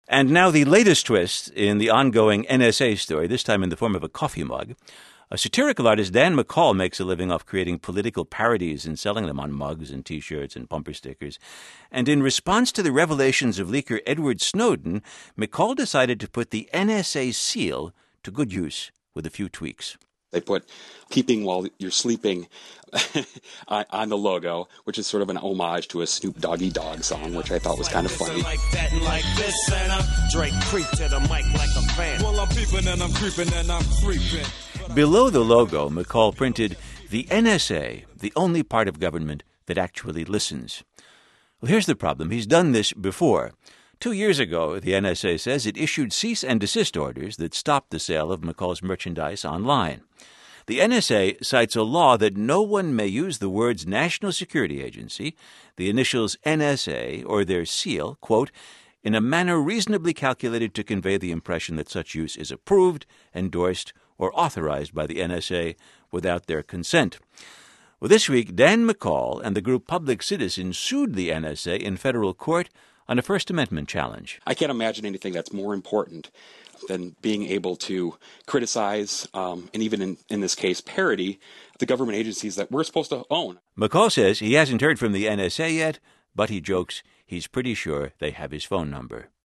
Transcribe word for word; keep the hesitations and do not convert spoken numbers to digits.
And now the latest twist in the ongoing N S A story, this time in the form of a coffee mug. A satirical artist, Dan McCall, makes a living off creating political parodies and selling them on mugs and T-shirts and bumper stickers. And in response to the revelations of leaker Edward Snowden, McCall decided to put the N S A seal to good use with a few tweaks. They put "keeping while you're sleeping" on the logo, which is sort of an homage to a Snoop Doggy Dogg song, which I thought was kind of funny. Below the logo, McCall printed, "The N S A, the only part of government that actually listens." Well, here's the problem. He's done this before. Two years ago, the N S A says it issued cease and desist orders that stopped the sale of McCall's merchandise online. The N S A cites a law that no one may use the words National Security Agency, the initials N S A, or their seal, quote, in a manner reasonably calculated to convey the impression that such use is approved, endorsed, or authorized by the N S A without their consent. Well, this week, Dan McCall and the group Public Citizen sued the N S A in federal court on a First Amendment challenge. I can't imagine anything that's more important than being able to criticize, um, and even in, in this case, parody the government agencies that we're supposed to own. McCall says he hasn't heard from the N S A yet, but he jokes he's pretty sure they have his phone number.